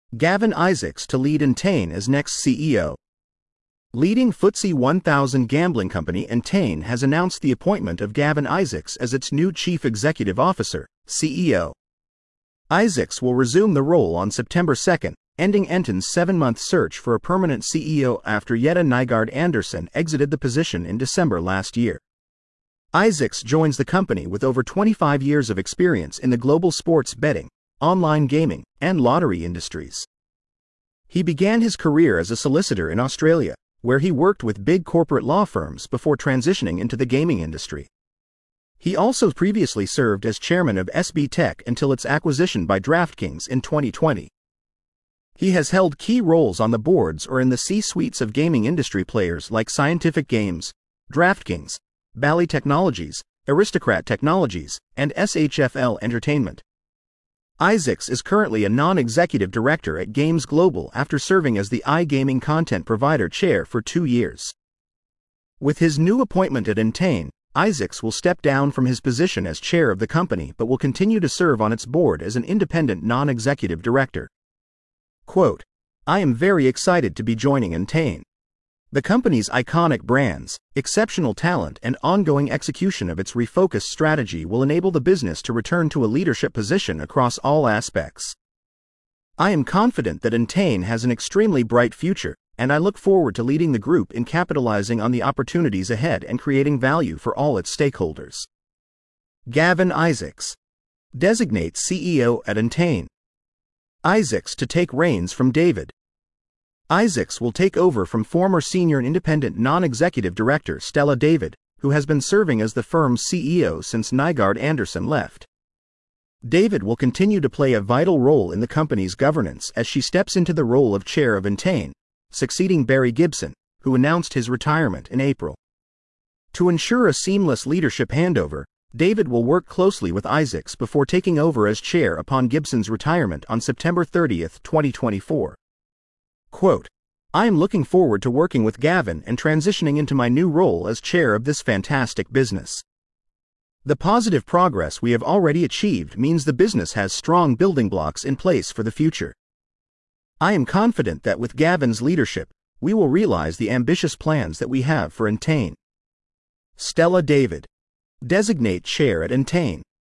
Gavin Isaacs to lead Entain as next CEO. Leading FTSE 1000 gambling company Entain has announced the appointment of Gavin Isaacs as its new Chief Executive Officer, CEO. Isaacs will resume the role on September 2, ending Entain's 7-month search for a permanent CEO after Jette Nygaard-Andersen exited the position in December last year. Isaacs joins the company with over 25 years of experience in the global sports betting, online gaming, and lottery industries. He began his career as a solicitor in Australia, where he worked with big corporate law firms before transitioning into the gaming industry. He also previously served as chairman of SB Tech until its acquisition by DraftKings in 2020. He has held key roles on the boards or in the C-suites of gaming industry players like Scientific Games, DraftKings, Bally Technologies, Aristocrat Technologies, and SHFL Entertainment. Isaacs is currently a non-executive director at Games Global after serving as the iGaming content provider chair for 2 years. With his new appointment at Entain, Isaacs will step down from his position as chair of the company but will continue to serve on its board as an independent non-executive director. Quote, "I am very excited to be joining Entain. The company's iconic brands, exceptional talent, and ongoing execution of its refocused strategy will enable the business to return to a leadership position across all aspects. I am confident that Entain has an extremely bright future, and I look forward to leading the group in capitalizing on the opportunities ahead and creating value for all its stakeholders." Gavin Isaacs. Designate CEO at Entain. Isaacs to take reins from David. Isaacs will take over from former senior and independent non-executive director Stella David, who has been serving as the firm's CEO since Nygaard-Andersen left. David will continue to play a vital role in the company's governance as she steps into the role of chair of Entain, succeeding Barry Gibson, who announced his retirement in April. To ensure a seamless leadership handover, David will work closely with Isaacs before taking over as chair upon Gibson's retirement on September 30, 2024. Quote, "I am looking forward to working with Gavin and transitioning into my new role as chair of this fantastic business. The positive progress we have already achieved means the business has strong building blocks in place for the future. I am confident that with Gavin's leadership, we will realize the ambitious plans that we have for Entain." Stella David. Designate chair at Entain.